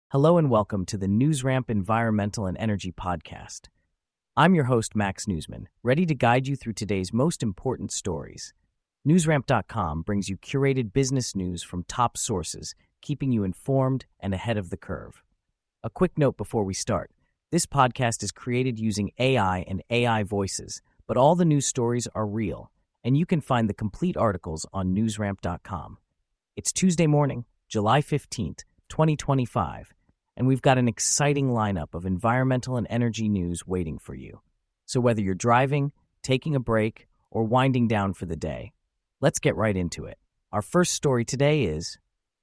Hello and welcome to the NewsRamp Environmental and Energy Podcast. I'm your host, Max Newsman, ready to guide you through today's most important stories. NewsRamp.com brings you curated business news from top sources, keeping you informed and ahead of the curve. A quick note before we start. This podcast is created using AI and AI voices, but all the news stories are real, and you can find the complete articles on NewsRamp.com. It's Tuesday morning, July 15th, 2025. And we've got an exciting lineup of environmental and energy news waiting for you. So whether you're driving, taking a break, or winding down for the day, let's get right into it. Our first story today is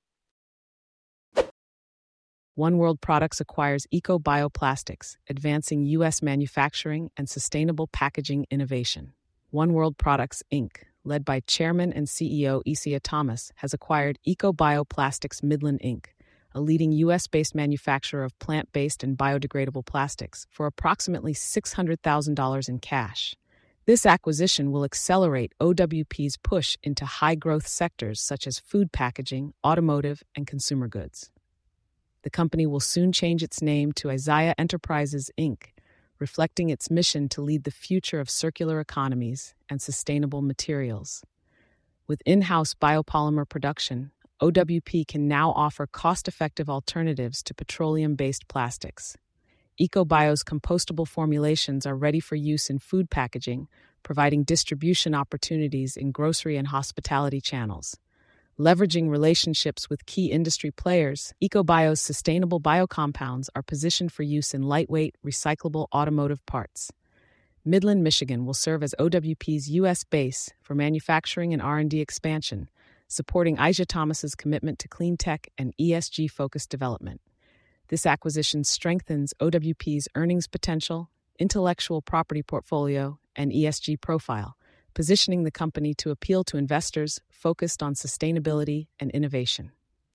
One World Products acquires eco-bioplastics, advancing U.S. manufacturing and sustainable packaging innovation. One World Products, Inc., led by Chairman and CEO Isia Thomas, has acquired eco-bioplastics Midland, Inc., a leading U.S.-based manufacturer of plant-based and biodegradable plastics, for approximately $600,000 in cash. This acquisition will accelerate OWP's push into high-growth sectors such as food packaging, automotive, and consumer goods. The company will soon change its name to Isaiah Enterprises, Inc., reflecting its mission to lead the future of circular economies and sustainable materials. With in-house biopolymer production, OWP can now offer cost-effective alternatives to petroleum-based plastics. EcoBio's compostable formulations are ready for use in food packaging, providing distribution opportunities in grocery and hospitality channels. Leveraging relationships with key industry players, EcoBio's sustainable biocompounds are positioned for use in lightweight, recyclable automotive parts. Midland, Michigan will serve as OWP's U.S. base for manufacturing and R&D expansion, supporting Isia Thomas's commitment to clean tech and ESG-focused development. This acquisition strengthens OWP's earnings potential, intellectual property portfolio, and ESG profile, positioning the company to appeal to investors focused on sustainability and innovation.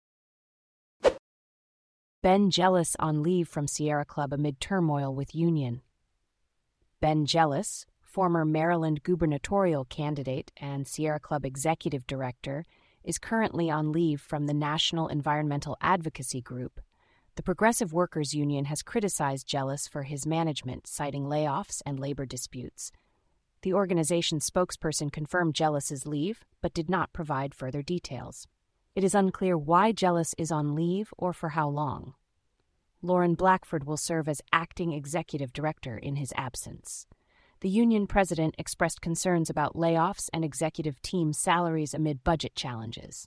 Ben Jealous on leave from Sierra Club amid turmoil with union. Ben Jealous, former Maryland gubernatorial candidate and Sierra Club executive director, is currently on leave from the National Environmental Advocacy Group. The Progressive Workers Union has criticized Jealous for his management, citing layoffs and labor disputes. The organization's spokesperson confirmed Jealous's leave, but did not provide further details. It is unclear why Jealous is on leave or for how long. Lauren Blackford will serve as acting executive director in his absence. The union president expressed concerns about layoffs and executive team salaries amid budget challenges.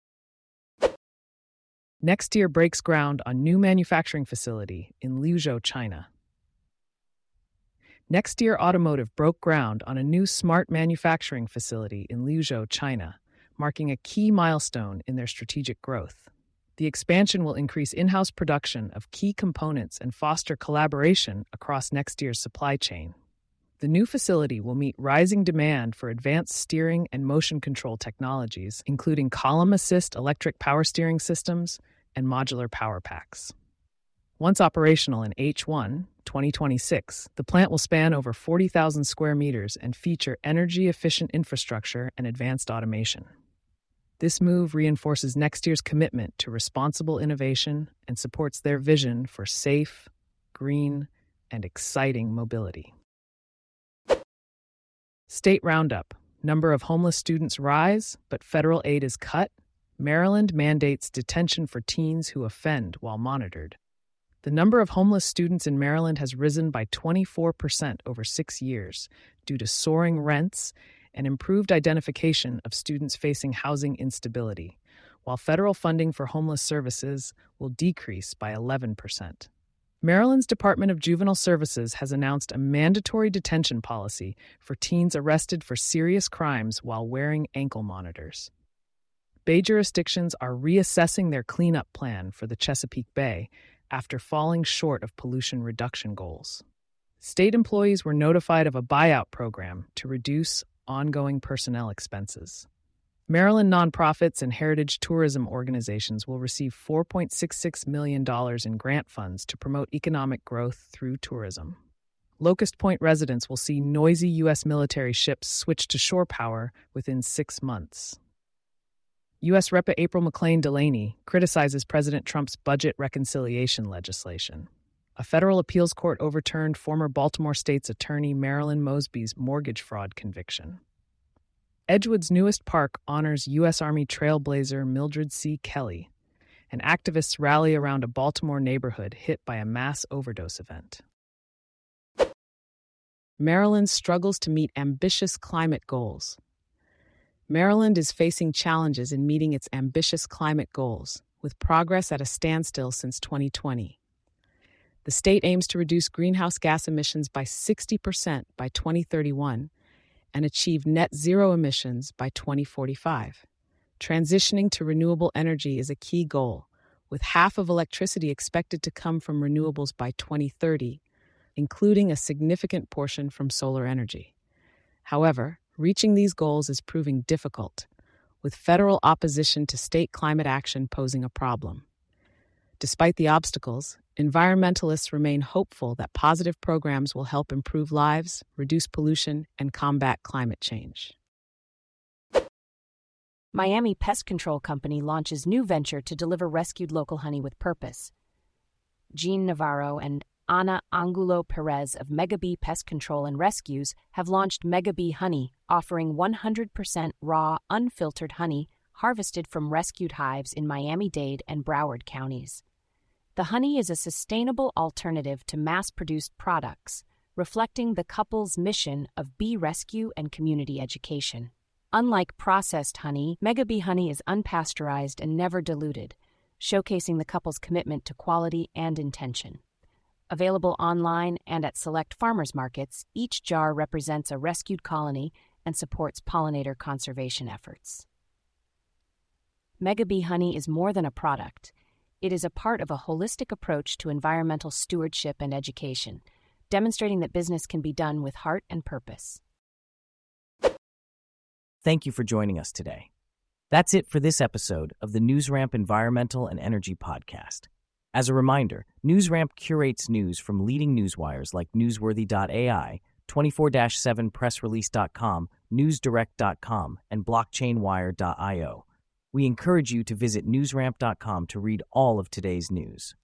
Nexteer breaks ground on new manufacturing facility in Liuzhou, China. Nexteer Automotive broke ground on a new smart manufacturing facility in Liuzhou, China, marking a key milestone in their strategic growth. The expansion will increase in-house production of key components and foster collaboration across Nexteer's supply chain. The new facility will meet rising demand for advanced steering and motion control technologies, including column assist electric power steering systems and modular power packs. Once operational in H1 2026, the plant will span over 40,000 square meters and feature energy-efficient infrastructure and advanced automation. This move reinforces Nexteer's commitment to responsible innovation and supports their vision for safe, green, and exciting mobility. State Roundup. Number of homeless students rise, but federal aid is cut. Maryland mandates detention for teens who offend while monitored. The number of homeless students in Maryland has risen by 24% over 6 years due to soaring rents and improved identification of students facing housing instability, while federal funding for homeless services will decrease by 11%. Maryland's Department of Juvenile Services has announced a mandatory detention policy for teens arrested for serious crimes while wearing ankle monitors. Bay jurisdictions are reassessing their cleanup plan for the Chesapeake Bay after falling short of pollution reduction goals. State employees were notified of a buyout program to reduce ongoing personnel expenses. Maryland nonprofits and heritage tourism organizations will receive $4.66 million in grant funds to promote economic growth through tourism. Locust Point residents will see noisy U.S. military ships switch to shore power within 6 months. U.S. Rep. April McClain Delaney criticizes President Trump's budget reconciliation legislation. A federal appeals court overturned former Baltimore State's attorney Marilyn Mosby's mortgage fraud conviction. Edgewood's newest park honors U.S. Army trailblazer Mildred C. Kelly, and activists rally around a Baltimore neighborhood hit by a mass overdose event. Maryland struggles to meet ambitious climate goals. Maryland is facing challenges in meeting its ambitious climate goals, with progress at a standstill since 2020. The state aims to reduce greenhouse gas emissions by 60% by 2031 and achieve net zero emissions by 2045. Transitioning to renewable energy is a key goal, with half of electricity expected to come from renewables by 2030, including a significant portion from solar energy. However, reaching these goals is proving difficult, with federal opposition to state climate action posing a problem. Despite the obstacles, environmentalists remain hopeful that positive programs will help improve lives, reduce pollution, and combat climate change. Miami Pest Control Company launches new venture to deliver rescued local honey with purpose. Jean Navarro and Ana Angulo Perez of Megabee Pest Control and Rescues have launched Megabee Honey, offering 100% raw, unfiltered honey harvested from rescued hives in Miami-Dade and Broward counties. The honey is a sustainable alternative to mass-produced products, reflecting the couple's mission of bee rescue and community education. Unlike processed honey, Megabee honey is unpasteurized and never diluted, showcasing the couple's commitment to quality and intention. Available online and at select farmers markets, each jar represents a rescued colony and supports pollinator conservation efforts. Megabee honey is more than a product. It is a part of a holistic approach to environmental stewardship and education, demonstrating that business can be done with heart and purpose. Thank you for joining us today. That's it for this episode of the NewsRamp Environmental and Energy Podcast. As a reminder, NewsRamp curates news from leading newswires like Newsworthy.ai, 24/7pressrelease.com, NewsDirect.com, and BlockchainWire.io. We encourage you to visit newsramp.com to read all of today's news.